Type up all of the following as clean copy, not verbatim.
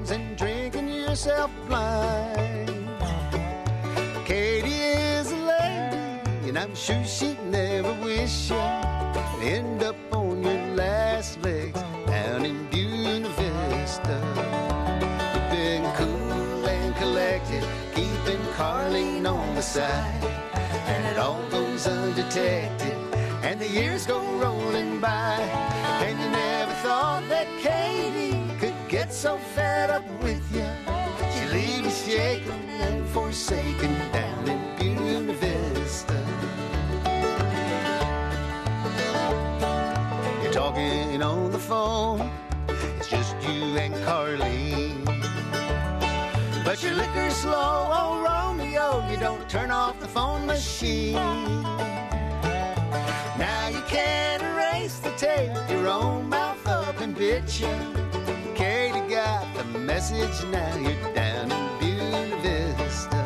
songs and drinking yourself blind. Katie is a lady, and I'm sure she'd never wish you end up on your last legs down in Buena Vista. You've been cool and collected, keeping Carlene on the side, and it all goes undetected, and the years go rolling by, and you never thought that Katie could get so fed up with you. She'd leave you shaken and forsaken down in Buena Vista. You're talking on the phone, it's just you and Carlene, but your liquor's slow, oh Romeo, you don't turn off the phone machine. Now you can't erase the tape, your own mouth up and bitch you. Katie got the message, now you're down in Buena Vista.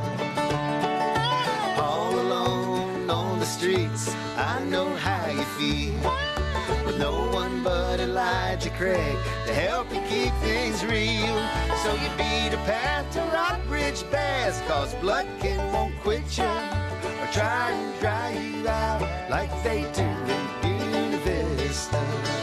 All alone on the streets, I know how you feel, with no one but Elijah Craig to help you keep things real. So you beat a path to Rockbridge Bass, cause Bloodkin won't quit you, or try and dry you out like they do in Buena Vista.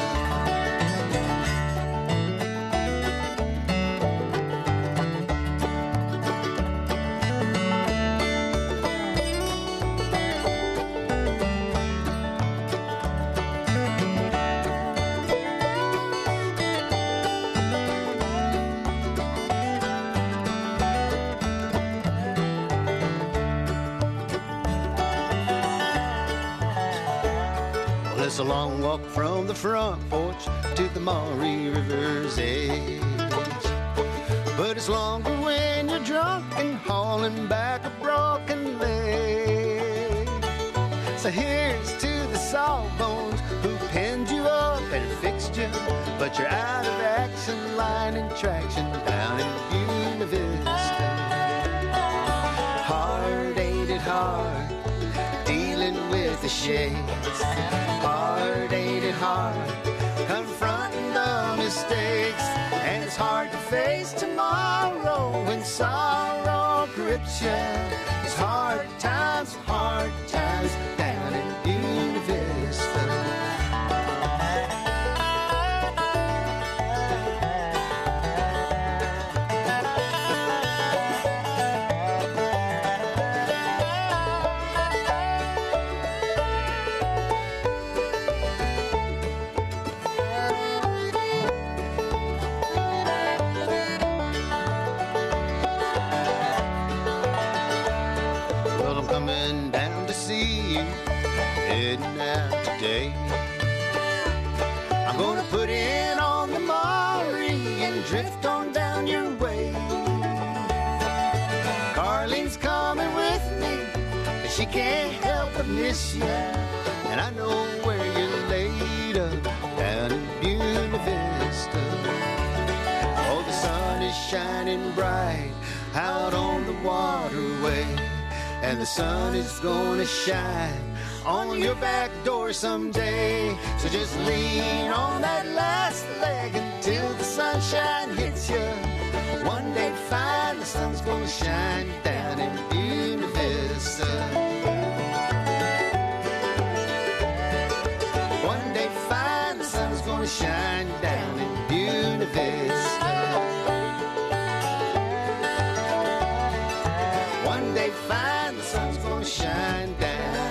It's a long walk from the front porch to the Maury River's edge, but it's longer when you're drunk and hauling back a broken leg. So here's to the sawbones who pinned you up and fixed you, but you're out of action, line and traction down in Buena Vista. Hard ain't it hard, dealing with the shades. Hard ain't it hard, confronting the mistakes, and it's hard to face tomorrow when sorrow grips you. It's hard times down in Buena Vista. Today I'm gonna put in on the Maury and drift on down your way. Carlene's coming with me, but she can't help but miss you, and I know where you're laid up down in Buena Vista. Oh, the sun is shining bright out on the waterway, and the sun is gonna shine on your back door someday. So just lean on that last leg until the sunshine hits you. One day fine, the sun's gonna shine down in Buena Vista. One day fine, the sun's gonna shine down in Buena Vista. One day fine, the sun's gonna shine down.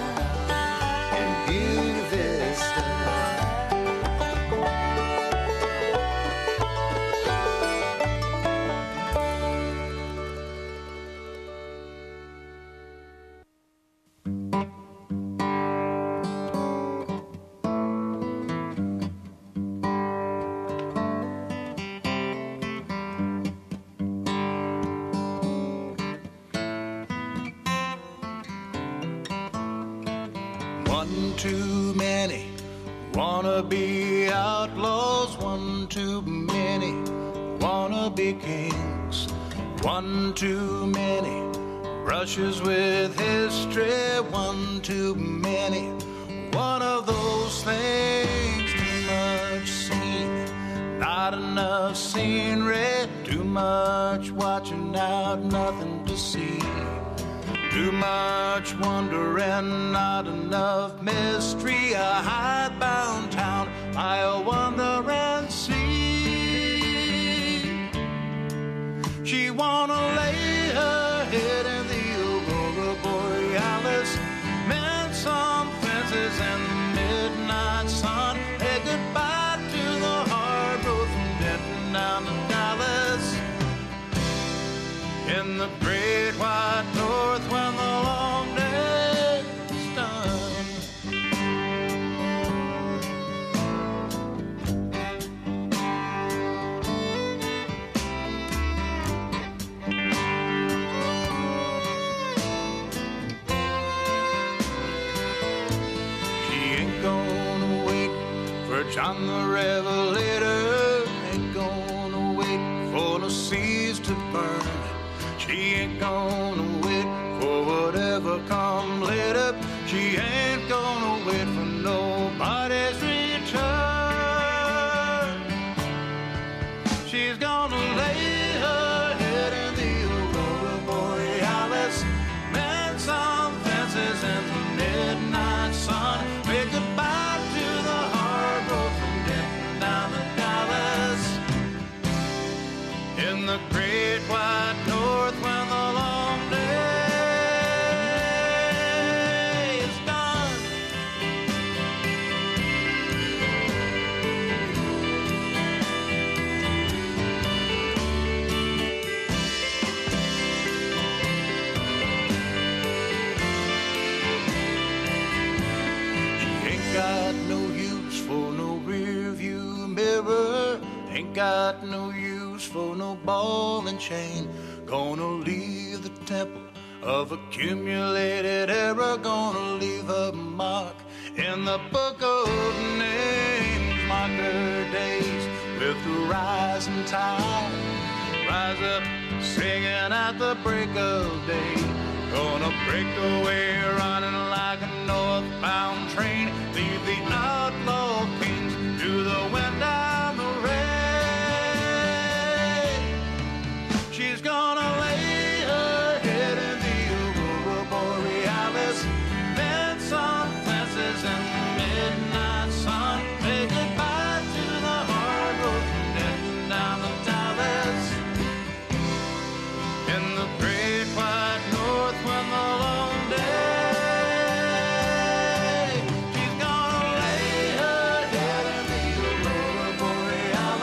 Too many wanna be outlaws, one too many wanna be kings, one too many brushes with history, one too many, one of those things, too much seen, not enough scenery, too much watching out, nothing to see. Too much wonder and not enough mystery. A hidebound town I'll wonder and see. She wanna lay her head in the Aurora Borealis, mend some fences in the midnight sun, say goodbye to the hard road from Denton down to Dallas. In the great white north when the long day is done. She ain't gonna wait for John the Revelator, ain't gonna wait for the seas to burn. She ain't gonna wait for whatever come later. She ain't gonna wait for nobody's return. She's gonna lay her head in the Aurora Borealis, mend some fences in the midnight sun, say goodbye to the hard road from Denton down to Dallas. In the great white north when the long day is done. She ain't got no use for no rear view mirror, ain't got no use for no ball and chain. Gonna leave the temple of accumulated error, gonna leave a mark in the book of names. Mark her days with the rising tide, rise up singing at the break of day. Gonna break away running like a northbound train, leave the outlaw kings to the wind and the rain. She's gonna lay her head in the Aurora Borealis, mend some fences in the midnight sun, say goodbye to the hard road from Denton down to Dallas. In the great white north when the long day, she's gonna lay her head in the Aurora Borealis.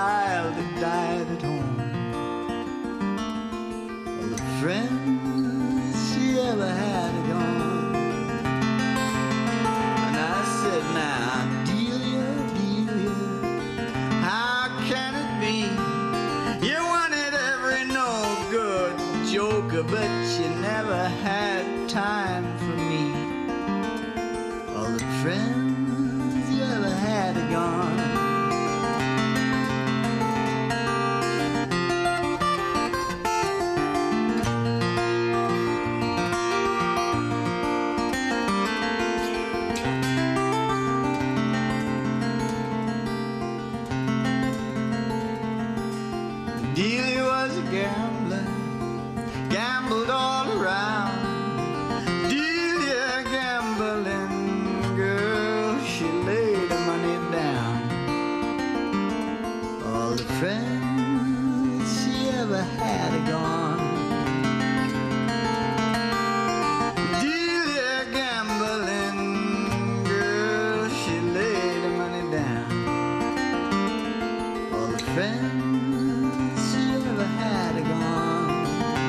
child that died at home. All the friends she ever had are gone. And I said, now, Delia, how can it be? You wanted every no-good joker, but you never had time for me. All the friends you ever had are gone. Delia was a gambler, gambled all around. Delia gambling girl, she laid her money down. All the friends she ever had are gone. Delia gambling girl, she laid her money down. All the friends had gone.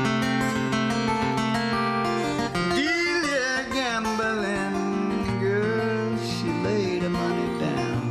Delia gambling girl, she laid her money down.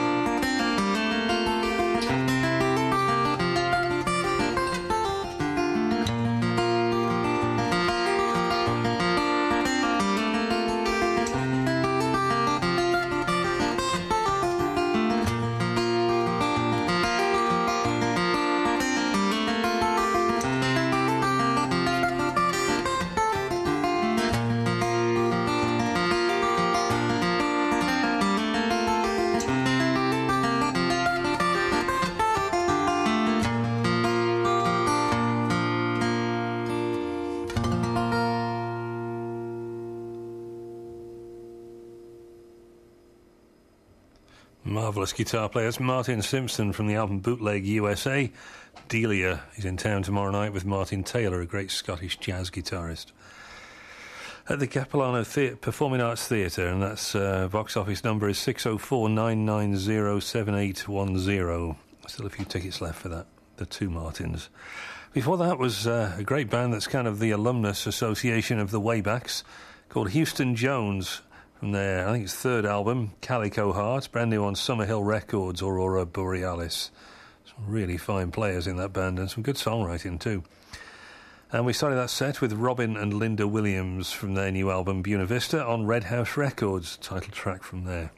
Marvellous guitar player. It's Martin Simpson from the album Bootleg USA. Delia is in town tomorrow night with Martin Taylor, a great Scottish jazz guitarist, at the Capilano Performing Arts Theatre, and that's box office number is 604-990-7810. Still a few tickets left for that, the two Martins. Before that was a great band that's kind of the alumnus association of the Waybacks, called Houston Jones, from their, I think it's third album, Calico Heart, brand new on Summerhill Records, Aurora Borealis. Some really fine players in that band and some good songwriting too. And we started that set with Robin and Linda Williams from their new album Buena Vista on Red House Records, title track from there.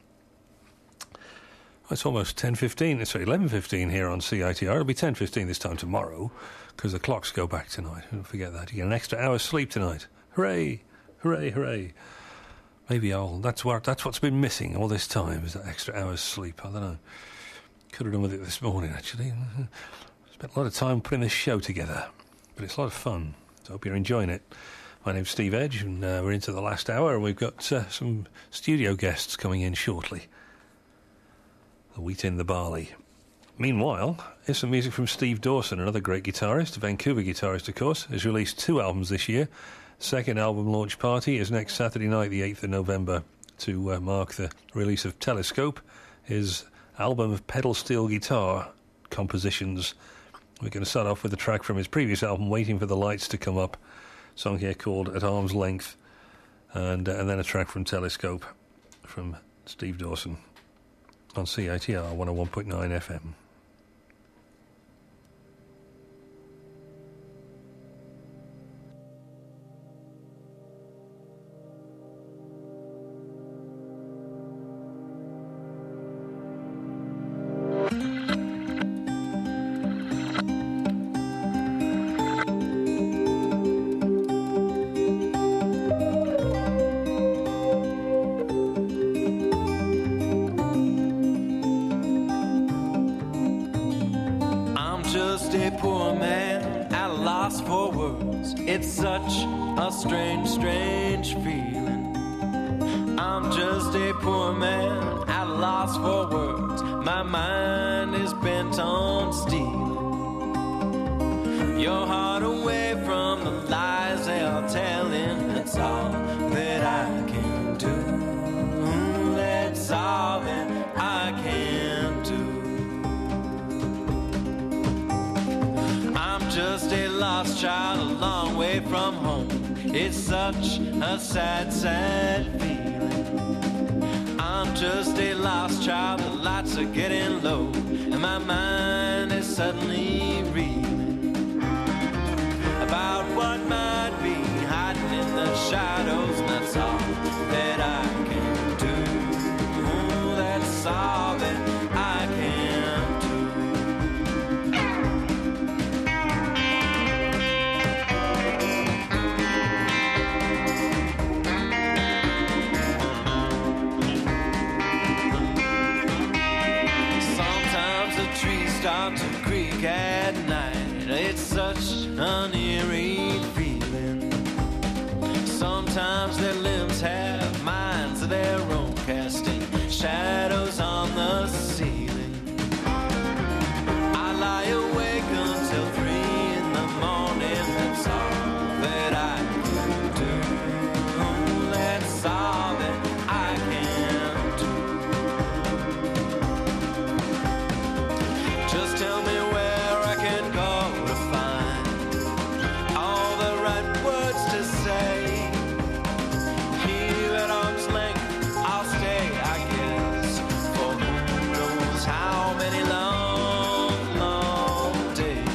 It's almost 10:15, sorry, 11:15 here on CITR. It'll be 10:15 this time tomorrow, because the clocks go back tonight. Don't forget that. You get an extra hour's sleep tonight. Hooray! Hooray, hooray. Maybe that's what's been missing all this time, is that extra hour's sleep. I don't know. Could have done with it this morning, actually. Spent a lot of time putting this show together, but it's a lot of fun. So I hope you're enjoying it. My name's Steve Edge, and we're into the last hour, and we've got some studio guests coming in shortly. The wheat in the barley. Meanwhile, here's some music from Steve Dawson, another great guitarist, a Vancouver guitarist, of course. Has released 2 albums this year. Second album launch party is next Saturday night, the 8th of November, to mark the release of Telescope, his album of pedal steel guitar compositions. We're going to start off with a track from his previous album, Waiting for the Lights to Come Up, a song here called At Arm's Length, and then a track from Telescope from Steve Dawson on CITR 101.9 FM. It's such a strange, strange feeling. I'm just a poor man at a loss for words. My mind is bent on stealing your heart away from the lies they're telling. That's all that I can do. That's all that I can do. just a lost child a long way from home. It's such a sad, sad feeling. I'm just a lost child, the lights are getting low, and my mind is suddenly reeling about what might be hiding in the shadows, and that's all that I can do. That's all that I can do. Sometimes the trees start to creak at night. It's such an eerie feeling. Sometimes their limbs have minds of their own, casting shadows on the ceiling. I lie awake until 3 in the morning. That's all that I can do. That's all that I can do. Just tell me where I can go to find all the right words to say. Here at arm's length I'll stay, I guess, for who knows how many long, long days.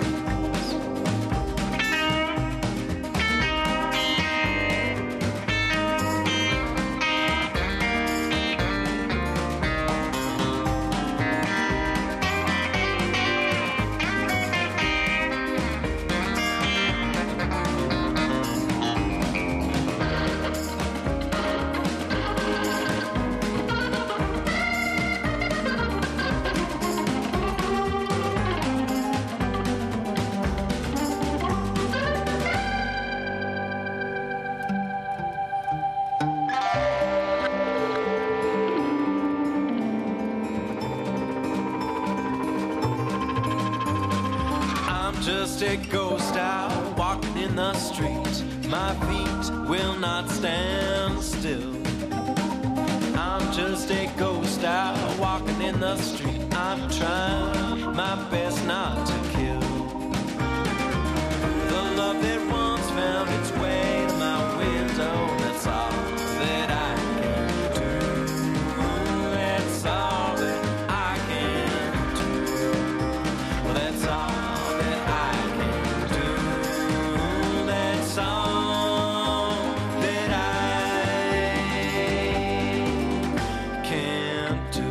I'm just a ghost out walking in the street. My feet will not stand still. I'm just a ghost out walking in the street. I'm trying my best not to kill the love that once found its way to my window. That's all that I can do. That's all that I can do. Well, that's all that I can do. That's all that I can do.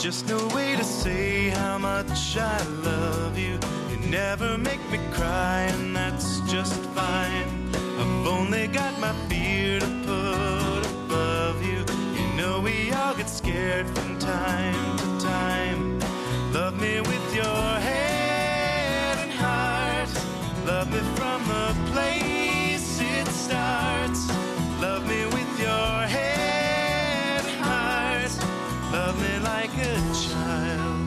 just no way to say how much I love you. You never make me cry, and that's just fine. I've only got my fear to put above you. You know we all get scared from time to time. Love me with your head and heart. Love me from the place it starts. Love me with your head and heart. Love me like a child.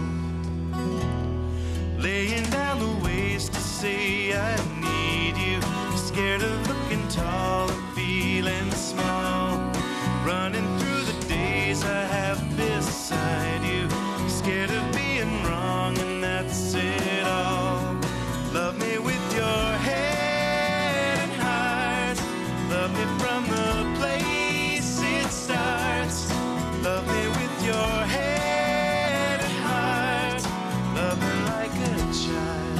Laying down the ways to say I need you. Scared of looking tall and feeling small. Running through the days I have beside you. Scared of being wrong, and that's it all. Love me with your head and heart. Love me from the place it starts. Love me with your head and heart. Love me like a child.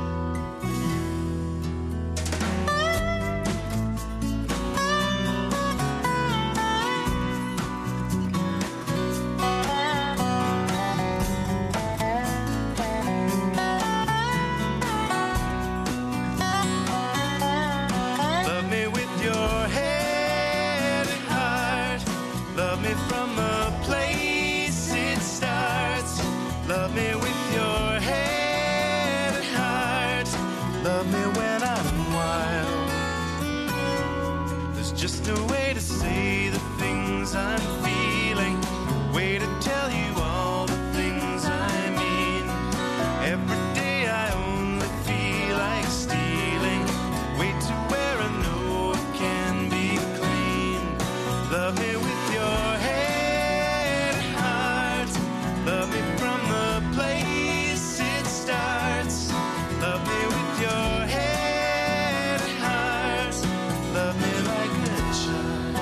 Love me with your head and heart. Love me from the place it starts. Love me with your head and heart. Love me when I'm wild. There's just no way to say the things I'm feeling. Way to tell you all the things I mean. Every day I only feel like stealing. Way to where I know it can be clean. Love me with your head and heart. Love me from the place it starts. Love me with your head and heart. Love me like a child.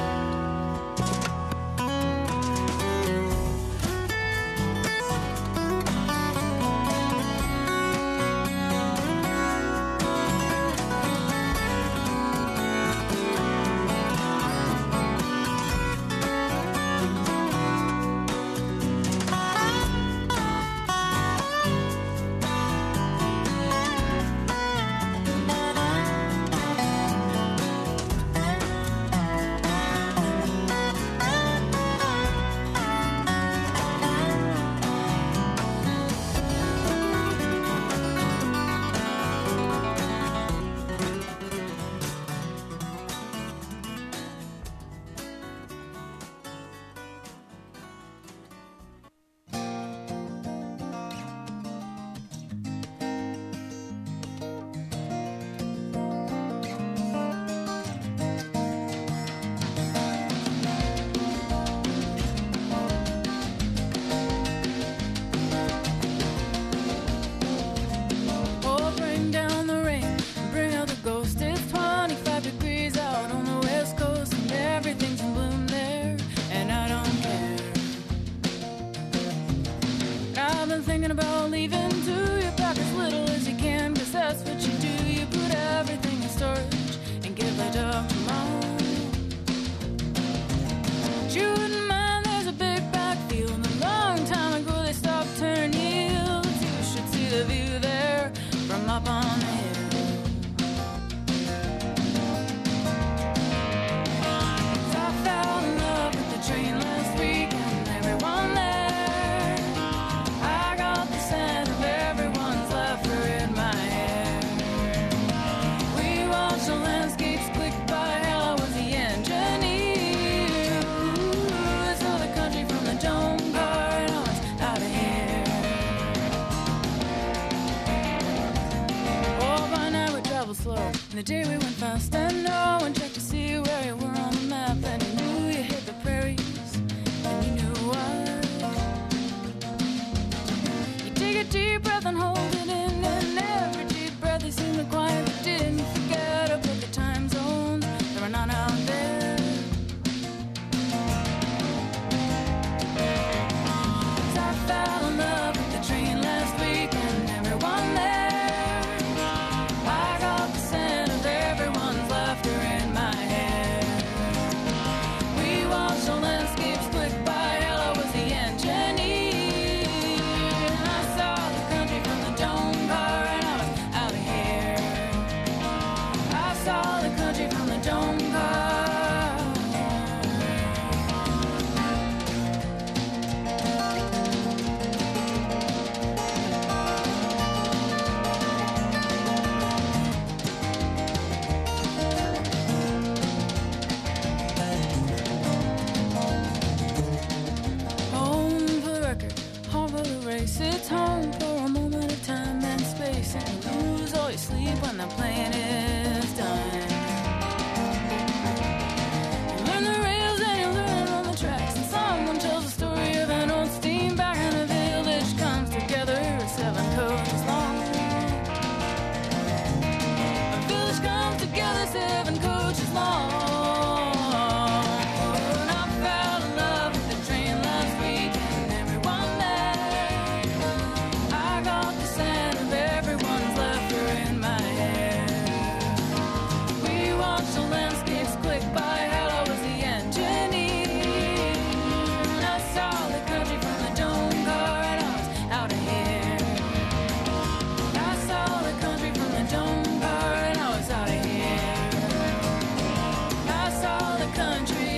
Oh, bring down the rain, bring out the ghost. It's 25 degrees out on the west coast, and everything's in bloom there, and I don't care. I've been thinking about leaving too. You pack as little as you can, 'cause that's what you do. You put everything in storage and give it up tomorrow. You wouldn't mind, there's a big backfield. A long time ago they stopped turning yields. You should see the view there from up on the hill. I fell in love with the train last week and everyone there. I got the scent of everyone's laughter in my hair. We watched the landscapes click by. Hell, I was the engineer. Ooh, I saw the country from the dome car, and I was out of here. Oh, by night we traveled slow. In the day we went fast, and no one checked to see where you were on the map. And you knew you hit the prairies, and you knew why. You take a deep breath and hold it in, and every deep breath you seem to quiet. But didn't you forget about the time zones that were not out there? 'Cause I fell in love with the train last week and everyone there. I got the scent of everyone's laughter in my hair. We watched the landscapes click by. Hell, I was the engineer. the dome car. Home for the record, home for the race. It's home for a moment of time and space, and you lose all your sleep when the playing is done. You learn the rails and you learn on the tracks, and someone tells the story of an old steam back in a village comes together 7 coaches long. A village comes together 7 coaches long. And I fell in love with the train last week and everyone there. I got the scent of everyone's laughter in my hair. We watched the landscapes click by, hell, I was the engineer. And I saw the country from the dome car and I was out of here. I saw the country from the dome car and I was out of here. I saw the country.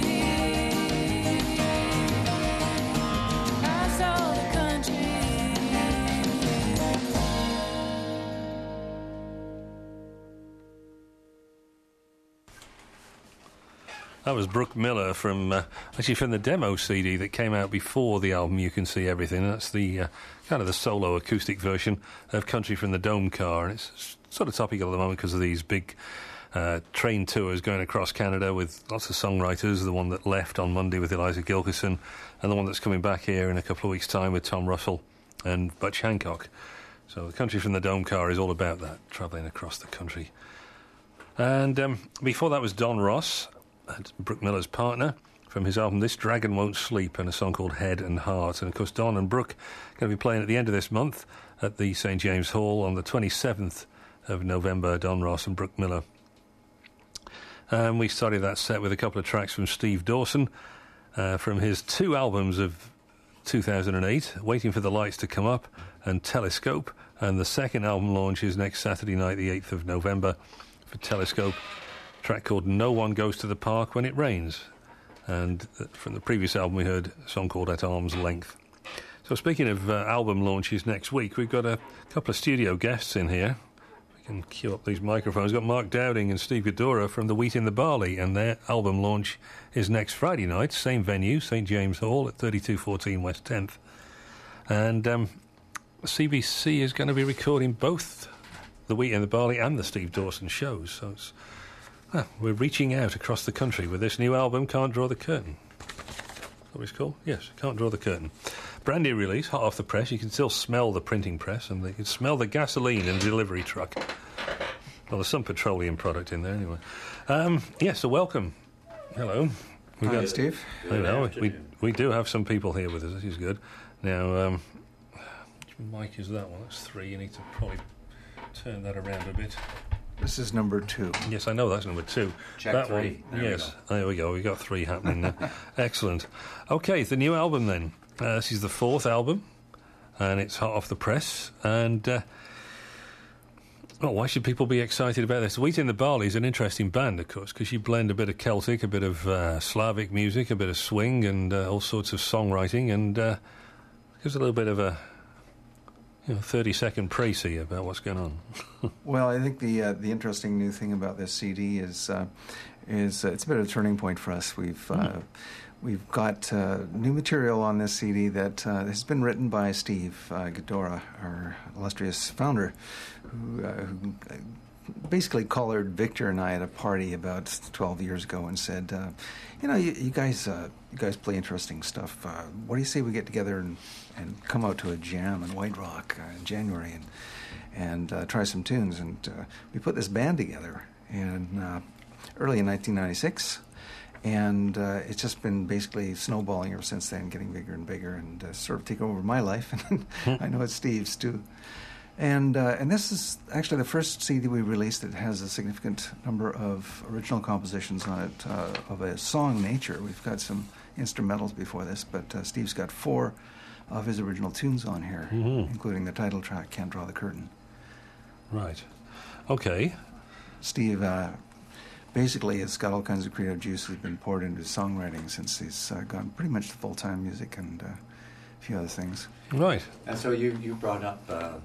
I saw the country. That was Brooke Miller from actually from the demo CD that came out before the album You Can See Everything. That's the kind of the solo acoustic version of Country from the Dome Car, and it's sort of topical at the moment because of these big train tours going across Canada with lots of songwriters. The one that left on Monday with Eliza Gilkyson, and the one that's coming back here in a couple of weeks' time with Tom Russell and Butch Hancock. So the Country from the Dome Car is all about that, travelling across the country. And before that was Don Ross, Brooke Miller's partner, from his album This Dragon Won't Sleep, and a song called Head and Heart. And of course Don and Brooke are going to be playing at the end of this month at the St James Hall on the 27th of November, Don Ross and Brooke Miller. And we started that set with a couple of tracks from Steve Dawson from his 2 albums of 2008, Waiting for the Lights to Come Up and Telescope. And the second album launch is next Saturday night, the 8th of November, for Telescope. A track called No One Goes to the Park When It Rains. And from the previous album we heard a song called At Arm's Length. So speaking of album launches next week, we've got a couple of studio guests in here. We can cue up these microphones. We've got Mark Dowding and Steve Godora from The Wheat in the Barley, and their album launch is next Friday night, same venue, St James Hall at 3214 West 10th. And CBC is going to be recording both The Wheat in the Barley and the Steve Dawson shows, so it's, we're reaching out across the country with this new album, Can't Draw the Curtain. What it's called? Yes, Can't Draw the Curtain. Brand new release, hot off the press. You can still smell the printing press, and you can smell the gasoline in the delivery truck. Well, there's some petroleum product in there anyway. So welcome. Hello. Hi, Steve. Hello. We do have some people here with us. This is good. Now, which mic is that one? That's 3. You need to probably turn that around a bit. This is number 2. Yes, I know that's number 2. Check that 3. One, There yes, there we go. We've got 3 happening now. Excellent. Okay, the new album then. This is the 4th album, and it's hot off the press. And why should people be excited about this? Wheat in the Barley is an interesting band, of course, because you blend a bit of Celtic, a bit of Slavic music, a bit of swing, and all sorts of songwriting, and gives a little bit of a 30-second précis about what's going on. Well, I think the interesting new thing about this CD is it's a bit of a turning point for us. We've got new material on this CD that has been written by Steve Godora, our illustrious founder, who basically collared Victor and I at a party about 12 years ago and said, you guys play interesting stuff. What do you say we get together and come out to a jam in White Rock in January and try some tunes? And we put this band together early in 1996. And it's just been basically snowballing ever since then, getting bigger and bigger, and sort of taking over my life. And I know it's Steve's too. And this is actually the first CD we released that has a significant number of original compositions on it of a song nature. We've got some instrumentals before this, but Steve's got 4 of his original tunes on here, including the title track, Can't Draw the Curtain. Right. Okay. Steve basically it's got all kinds of creative juices been poured into songwriting since he's gone pretty much to full-time music and a few other things. Right. And so you brought up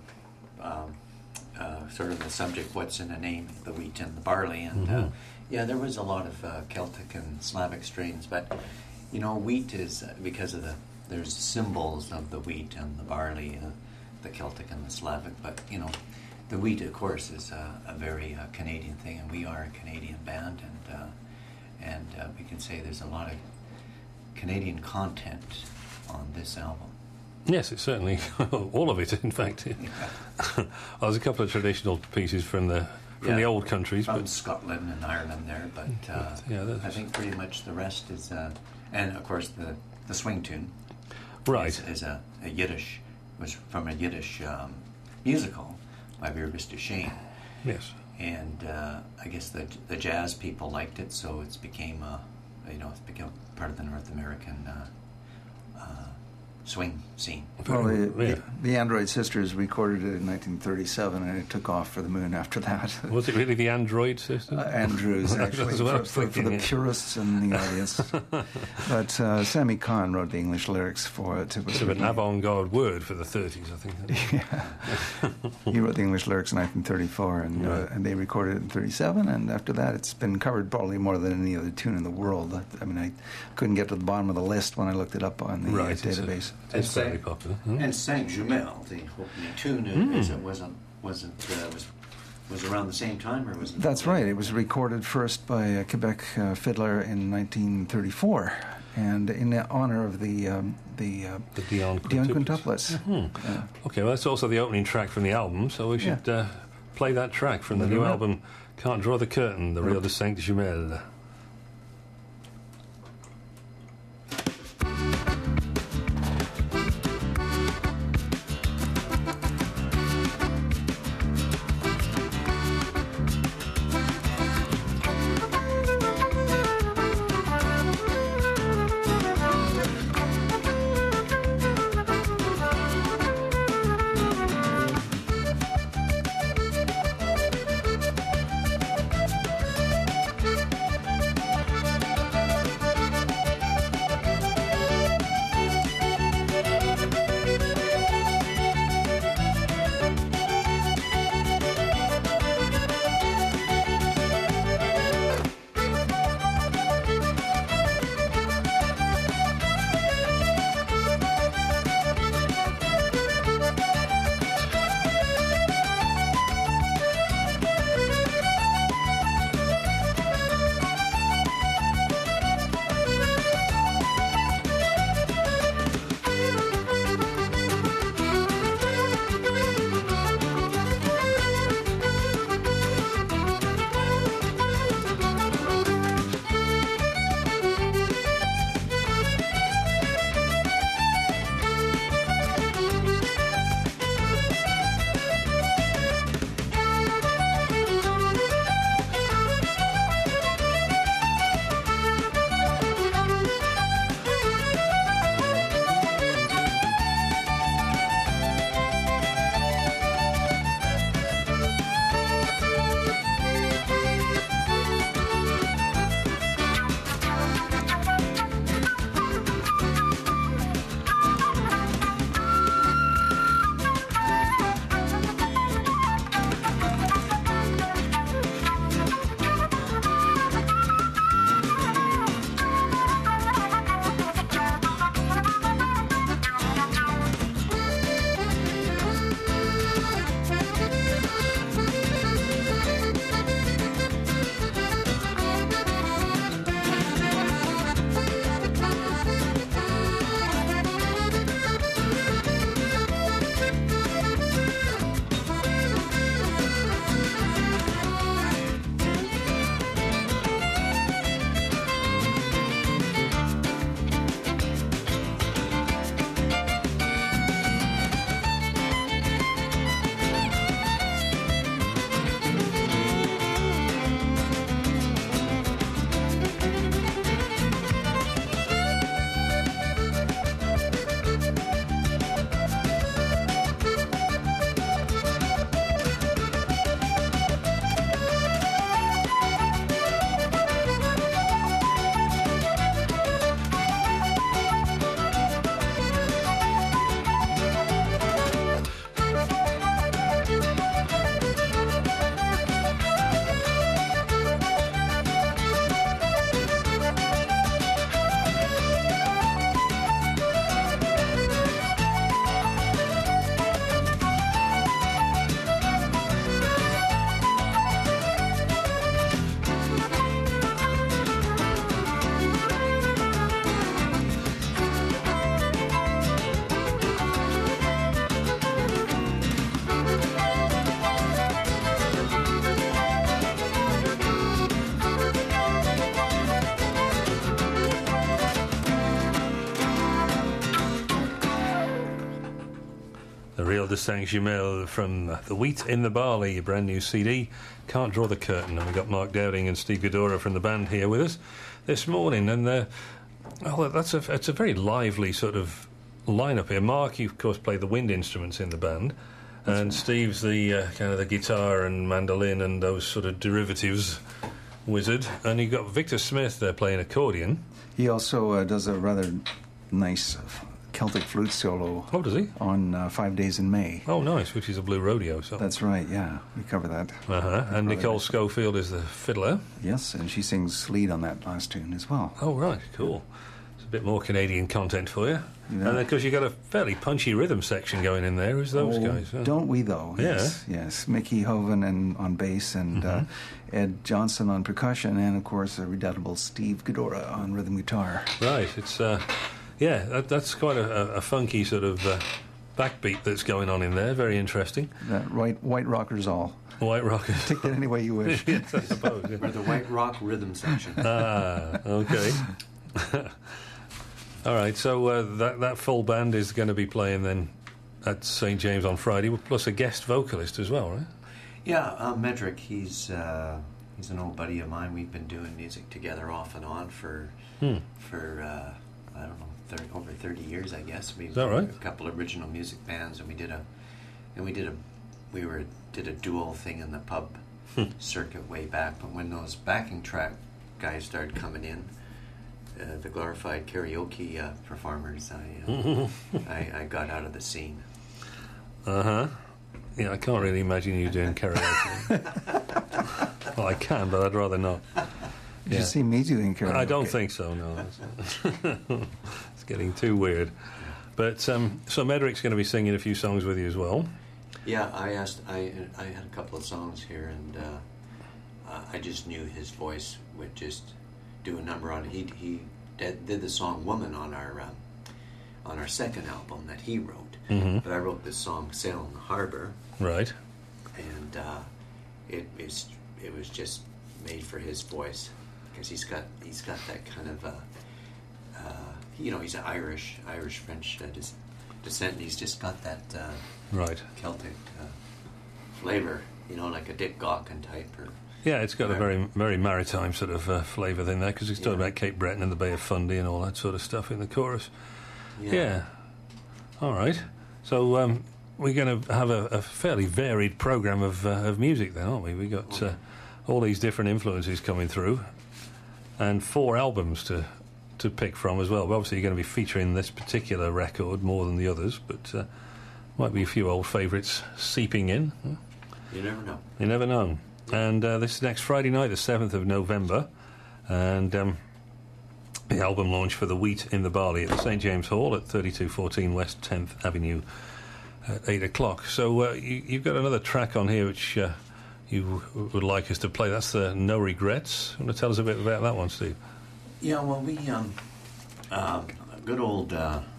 sort of the subject, what's in a name, the wheat and the barley, and yeah, there was a lot of Celtic and Slavic strains, but wheat is because of there's symbols of the wheat and the barley, the Celtic and the Slavic, but the wheat, of course, is a very Canadian thing, and we are a Canadian band, and we can say there's a lot of Canadian content on this album. Yes, it's certainly all of it. In fact, there's a couple of traditional pieces from the old countries, from but Scotland and Ireland there. But I think pretty much the rest is, and of course the swing tune, right, is a Yiddish, was from a Yiddish musical by Virbis Duchesne. Yes, and I guess the jazz people liked it, so it's became it's become part of the North American swing scene. Well, the Android Sisters recorded it in 1937, and it took off for the moon after that. Was it really the Android Sisters? Andrews, actually, for the purists in the audience. But Sammy Kahn wrote the English lyrics for it. It was an avant-garde word for the 30s, I think. Yeah. He wrote the English lyrics in 1934, and they recorded it in 37, and after that it's been covered probably more than any other tune in the world. I mean, I couldn't get to the bottom of the list when I looked it up on the database. It's very popular. And Saint Jumel, the opening tune, was around the same time, or was it? That's right. It was recorded first by a Quebec fiddler in 1934, and in honor of the Dion Quintuplets. Okay, well, that's also the opening track from the album, so we should play that track from the new album, Can't Draw the Curtain, the Reel de Saint Jumel. Gabriel de Saint-Gimel from The Wheat in the Barley, a brand new CD. Can't Draw the Curtain. And we've got Mark Dowding and Steve Godora from the band here with us this morning. And it's a very lively sort of lineup here. Mark, you of course play the wind instruments in the band. And Steve's the kind of the guitar and mandolin and those sort of derivatives wizard. And you've got Victor Smith there playing accordion. He also does a rather nice Celtic flute solo. Oh, does he? On 5 Days in May. Oh, nice, which is a Blue Rodeo song. That's right, yeah. We cover that. And Nicole Schofield is the fiddler. Yes, and she sings lead on that last tune as well. Oh, right, cool. It's a bit more Canadian content for you. Yeah. And then, of course, you've got a fairly punchy rhythm section going in there. Who's those guys? Oh. Don't we, though? Yeah. Yes. Mickey Hoven on bass and Ed Johnson on percussion and, of course, a redoubtable Steve Godora on rhythm guitar. Right, it's... that's quite a funky sort of backbeat that's going on in there. Very interesting. White rockers all. White rockers. Take that any way you wish. Yes, I suppose. Yeah. Or the White Rock Rhythm Section. Okay. All right, so that full band is going to be playing then at St. James on Friday, plus a guest vocalist as well, right? Yeah, Medrick, he's an old buddy of mine. We've been doing music together off and on for I don't know, over 30 years, I guess. Is that right? A couple of original music bands, and we did a dual thing in the pub circuit way back. But when those backing track guys started coming in, the glorified karaoke performers, I got out of the scene. Yeah, I can't really imagine you doing karaoke. Well, I can, but I'd rather not. Did you see me doing karaoke? I don't think so, no. It's getting too weird. But, so Medrick's going to be singing a few songs with you as well. Yeah, I had a couple of songs here, and I just knew his voice would just do a number on it. He did the song "Woman" on our second album that he wrote, but I wrote this song "Sail in the Harbor," right? And it was just made for his voice because he's got that kind of he's an Irish French descent, and he's just got that right Celtic flavor, like a Dick Gaughan type or. Yeah, it's got a very, very maritime sort of flavour in there because he's talking about Cape Breton and the Bay of Fundy and all that sort of stuff in the chorus. Yeah. All right. So we're going to have a fairly varied programme of music then, aren't we? We've got all these different influences coming through and 4 albums to pick from as well. But obviously you're going to be featuring this particular record more than the others, but might be a few old favourites seeping in. You never know. You never know. And this is next Friday night, the 7th of November. And the album launch for The Wheat in the Barley at the St. James Hall at 3214 West 10th Avenue at 8 o'clock. So you've got another track on here which you would like us to play. That's the No Regrets. You want to tell us a bit about that one, Steve? Yeah, well, we... a good old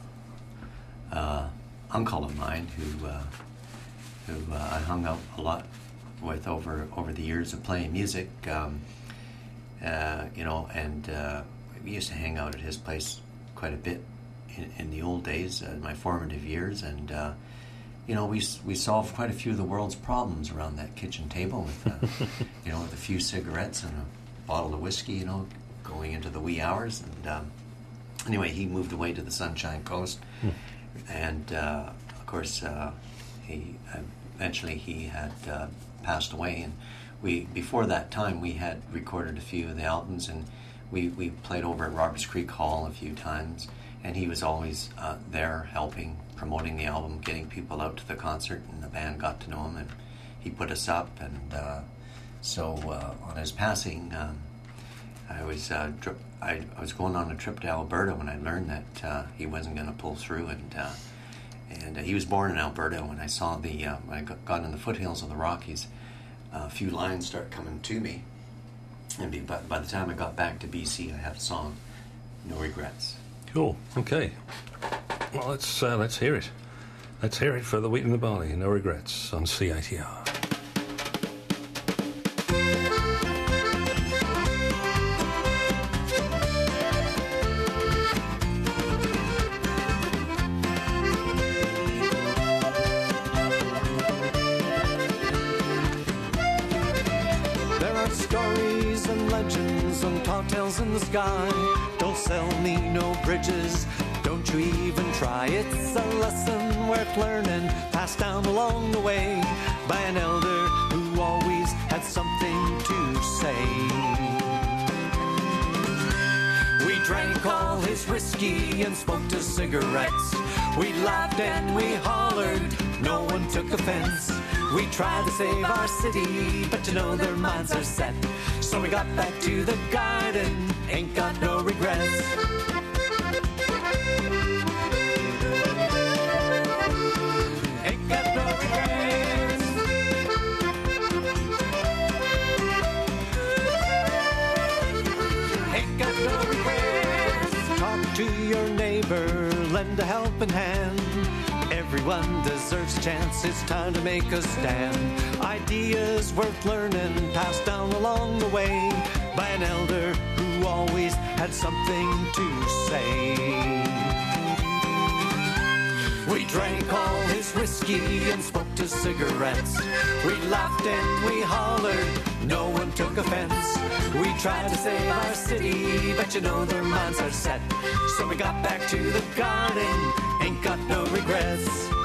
uncle of mine who I hung out a lot with over the years of playing music, and we used to hang out at his place quite a bit in the old days, my formative years, and we solved quite a few of the world's problems around that kitchen table with with a few cigarettes and a bottle of whiskey, going into the wee hours. And anyway, he moved away to the Sunshine Coast, and of course he had passed away, and before that time we had recorded a few of the albums, and we played over at Roberts Creek Hall a few times, and he was always there helping, promoting the album, getting people out to the concert, and the band got to know him, and he put us up, and so on his passing, I was going on a trip to Alberta when I learned that he wasn't going to pull through, and he was born in Alberta. When I saw when I got in the foothills of the Rockies, a few lines start coming to me, and by the time I got back to BC, I had a song, No Regrets. Cool. Okay. Well, let's hear it. Let's hear it for The Wheat and the Barley. No Regrets on CITR. legends and tall tales in the sky. Don't sell me no bridges, don't you even try. It's a lesson worth learning, passed down along the way by an elder who always had something to say. We drank all his whiskey and smoked his cigarettes. We laughed and we hollered, no one took offense. We tried to save our city, but you know their minds are set. So we got back to the garden, ain't got no regrets. Ain't got no regrets. Ain't got no regrets. Talk to your neighbor, lend a helping hand. Everyone deserves a chance, it's time to make a stand. Ideas worth learning, passed down along the way by an elder who always had something to say. We drank all his whiskey and smoked his cigarettes. We laughed and we hollered, no one took offense. We tried to save our city, but you know their minds are set. So we got back to the garden, ain't got no regrets.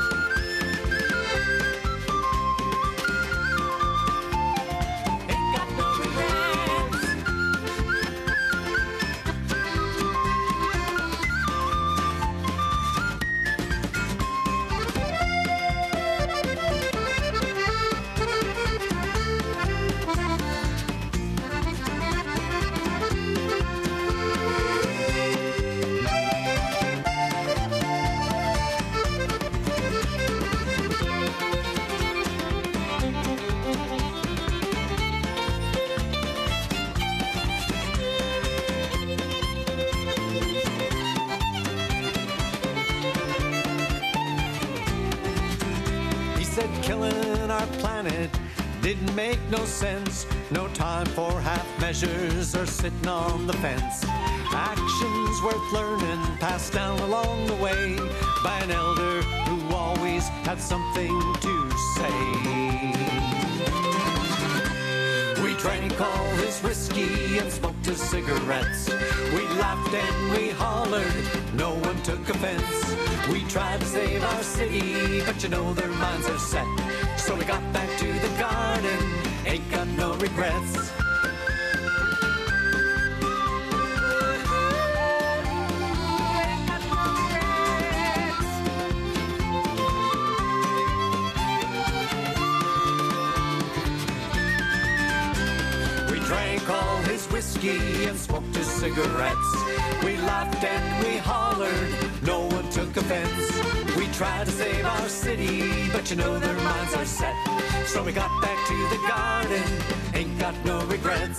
Ain't got no regrets. Killing our planet didn't make no sense. No time for half measures or sitting on the fence. Actions worth learning, passed down along the way by an elder who always had something to say. We drank all his whiskey and smoked his cigarettes. We laughed and we hollered, no one took offense. We tried to save our city, but you know their minds are set. So we got back to the garden, ain't got no regrets. We drank all his whiskey and smoked his cigarettes. We laughed and we hollered, no one took offense. We tried to save our city, but you know their minds are set. So we got back to the garden, ain't got no regrets.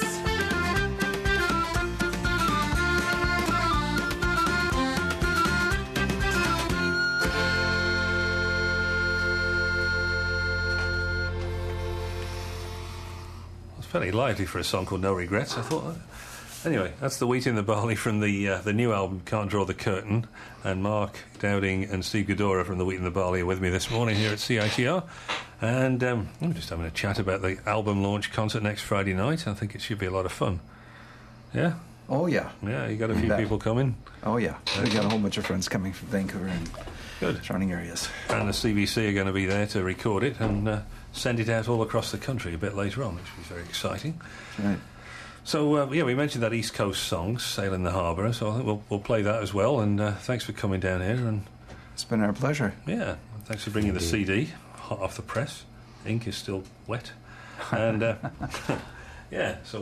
It's fairly lively for a song called No Regrets, I thought. Anyway, that's The Wheat in the Barley from the new album, Can't Draw the Curtain. And Mark Dowding and Steve Godora from The Wheat in the Barley are with me this morning here at CITR. And I'm just having a chat about the album launch concert next Friday night. I think it should be a lot of fun. Yeah? Oh, yeah. Yeah, you got a few people coming? Oh, yeah. We got a whole bunch of friends coming from Vancouver and surrounding areas. And the CBC are going to be there to record it and send it out all across the country a bit later on, which is very exciting. Right. So, we mentioned that East Coast song, Sailing the Harbour, so I think we'll play that as well. And thanks for coming down here. And it's been our pleasure. Yeah, thanks for bringing the CD, hot off the press. Ink is still wet. And, so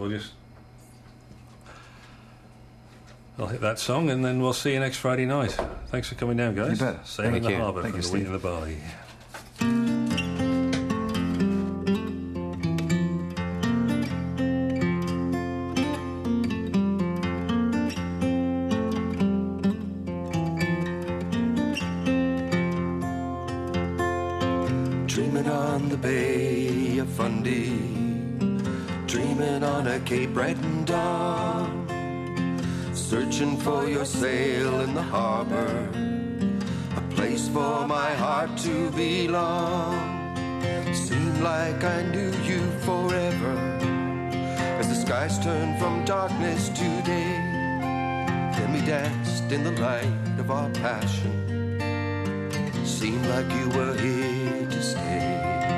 I'll hit that song, and then we'll see you next Friday night. Thanks for coming down, guys. You bet. Sailing the Harbour from The Wheat in the Barley. Dreaming on the Bay of Fundy, dreaming on a Cape Breton dawn, searching for your sail in the harbor, a place for my heart to belong. Seemed like I knew you forever, as the skies turned from darkness to day. Then we danced in the light of our passion. Seemed like you were here to stay.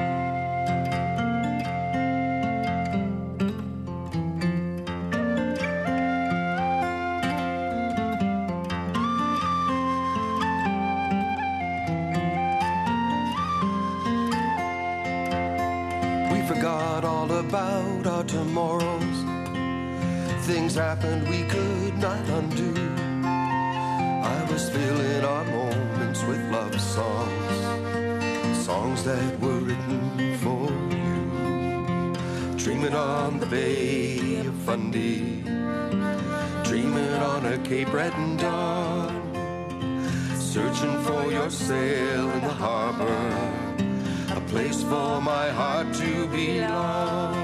Forgot all about our tomorrows. Things happened we could not undo. I was filling our moments with love songs, songs that were written for you. Dreaming on the Bay of Fundy, dreaming on a Cape Breton dawn, searching for your sail in the harbor, a place for my heart to belong.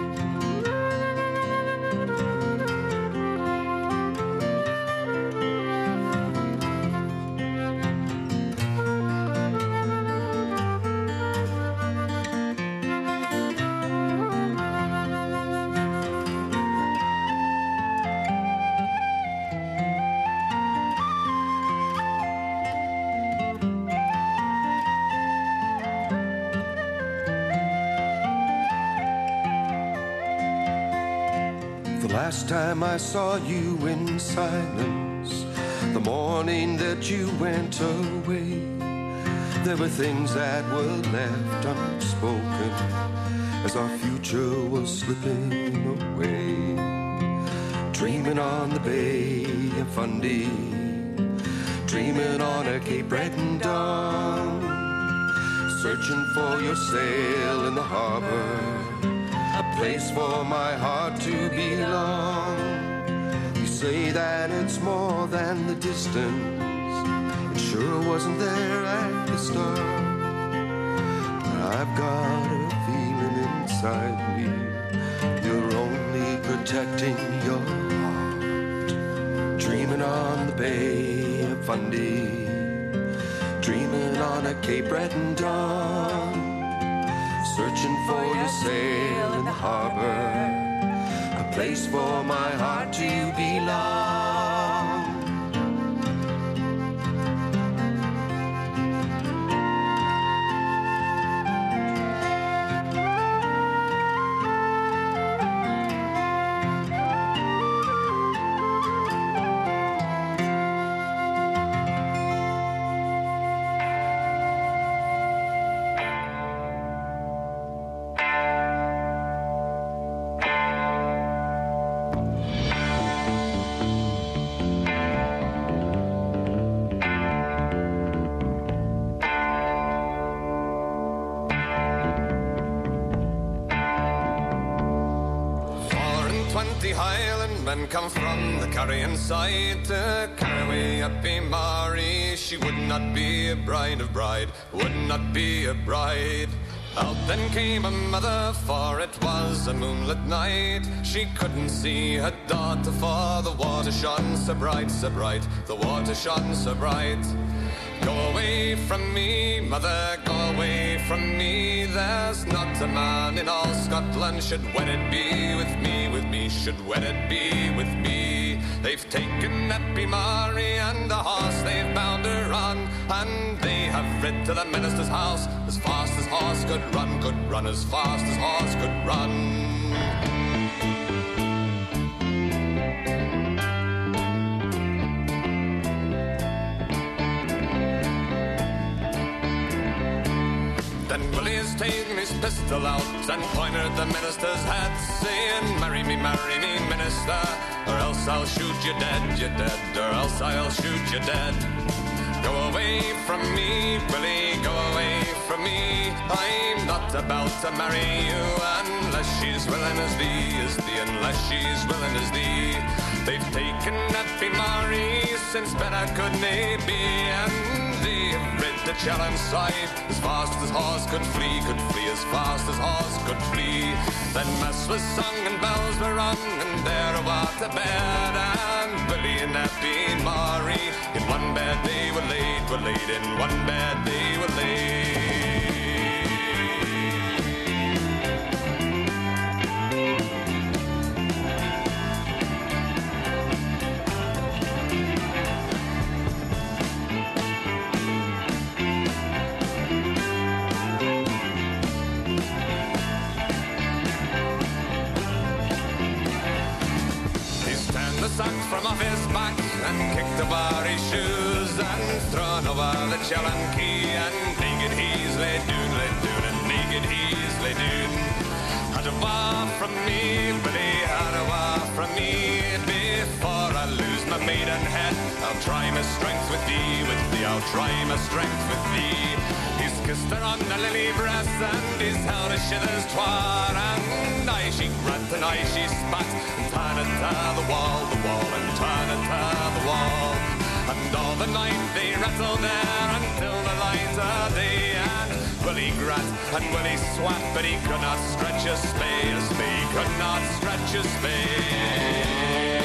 Last time I saw you in silence, the morning that you went away, there were things that were left unspoken as our future was slipping away. Dreaming on the Bay of Fundy, dreaming on a Cape Breton dawn, searching for your sail in the harbor, a place for my heart to belong. You say that it's more than the distance, it sure wasn't there at the start, but I've got a feeling inside me you're only protecting your heart. Dreaming on the Bay of Fundy, dreaming on a Cape Breton dawn, searching for your sail in the harbor, a place for my heart to belong. Men come from the Carrion side to carry up Mary. She would not be a bride of bride, would not be a bride. Out then came a mother, for it was a moonlit night. She couldn't see her daughter, for the water shone so bright, so bright. The water shone so bright. Go away from me, mother, go away from me. There's not a man in all Scotland should wedded be with me, should wedded be with me. They've taken Eppie Mary and the horse they've bound her on, and they have rid to the minister's house as fast as horse could run as fast as horse could run. Willie's taken his pistol out and pointed at the minister's head, saying, marry me, minister, or else I'll shoot you dead, or else I'll shoot you dead. Go away from me, Willie, go away from me. I'm not about to marry you unless she's willing as thee, unless she's willing as thee. They've taken Eppie Mary since better couldn't it be, and they've rid the challenge side as fast as horse could flee as fast as horse could flee. Then mass was sung and bells were rung, and there a water bed, and Willie and Eppie Mary in one bed they were laid, in one bed they were laid. turned the sack from off his back and kicked over his shoes and thrown over the Chalan Key and naked he's lay doon and naked he's lay doon. Had a war from me, Billy, had a war from me. Before I lose my maidenhead, I'll try my strength with thee, I'll try my strength with thee. He's kissed her on the lily breast and he's held her shithers twar, and I she grabbed and I she spat and turned it to the wall, and turned it to the wall. And all the night they rattled there until the light of day, and Willie grat and Willie swat, but he could not stretch a spade, he could not stretch a spade.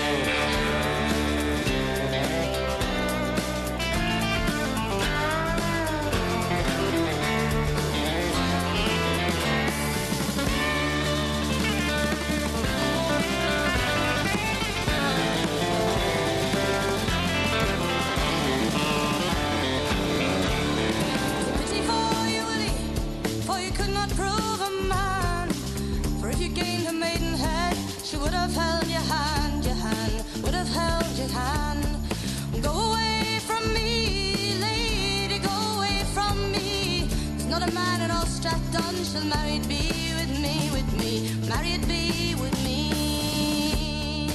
Shall married be with me, married be with me.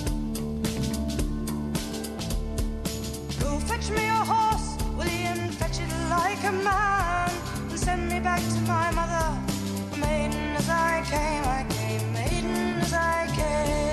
Go fetch me a horse, William, fetch it like a man, and send me back to my mother, maiden as I came, maiden as I came.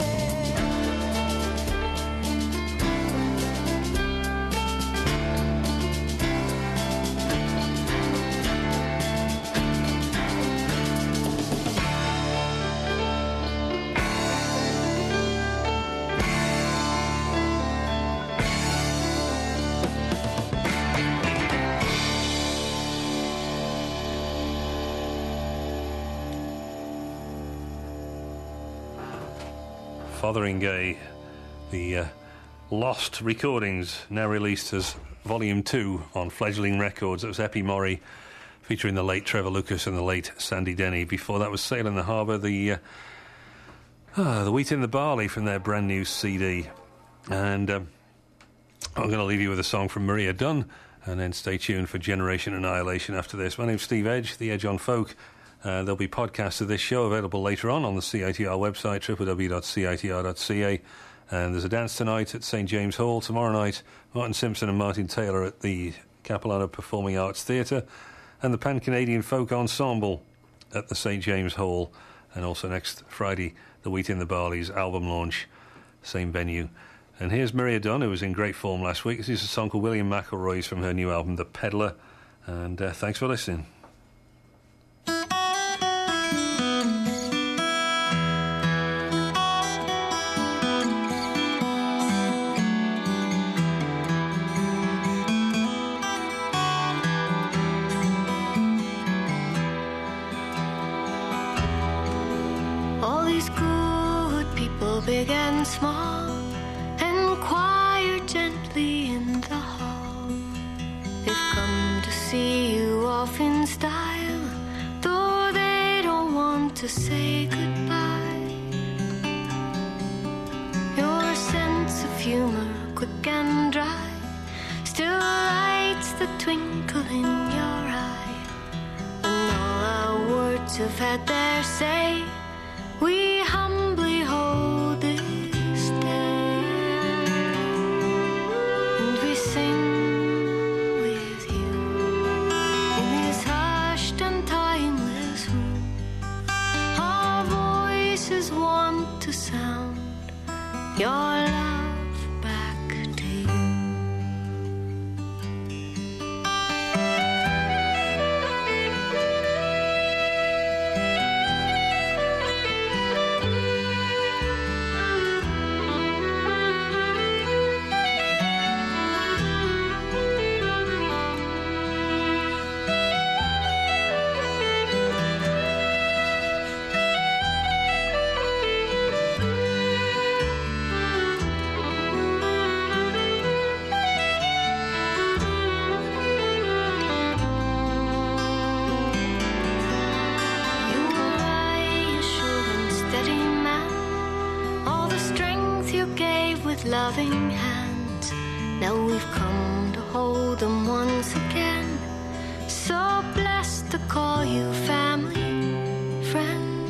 Fotheringay, the lost recordings, now released as Volume 2 on Fledgling Records. That was Eppie Morrie, featuring the late Trevor Lucas and the late Sandy Denny. Before that was Sail in the Harbour, the Wheat in the Barley from their brand new CD. And I'm going to leave you with a song from Maria Dunn, and then stay tuned for Generation Annihilation after this. My name's Steve Edge, The Edge on Folk. There'll be podcasts of this show available later on the CITR website, www.citr.ca. And there's a dance tonight at St James Hall. Tomorrow night, Martin Simpson and Martin Taylor at the Capilano Performing Arts Theatre, and the Pan-Canadian Folk Ensemble at the St James Hall. And also next Friday, the Wheat in the Barley's album launch, same venue. And here's Maria Dunn, who was in great form last week. This is a song called William McElroy's from her new album, The Peddler. And thanks for listening. Big and small, inquire gently in the hall. They've come to see you off in style, though they don't want to say goodbye. Your sense of humor, quick and dry, still lights the twinkle in your eye. When all our words have had their say, we humbly hold your love back to you. with loving hands. Now we've come to hold them once again. So blessed to call you family, friend.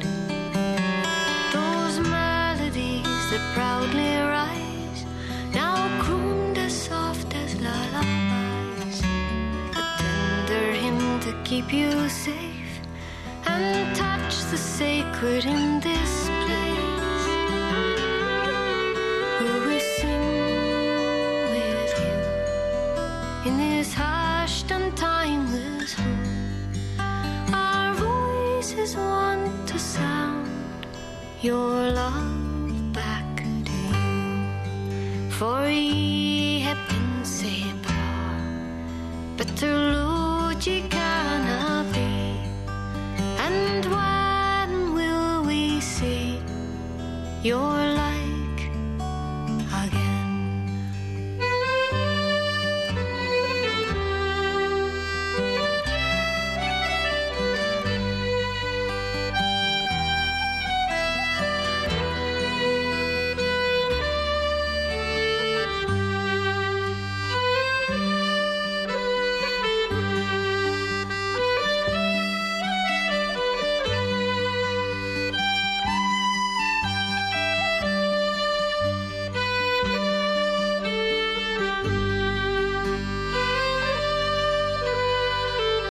Those melodies that proudly rise, now crooned as soft as lullabies. A tender hymn to keep you safe and touch the sacred in this place. Will we sing with you in this hushed and timeless home? Our voices want to sound your love back to you. For ye have been say bra, better luci canna be. And when will we see your love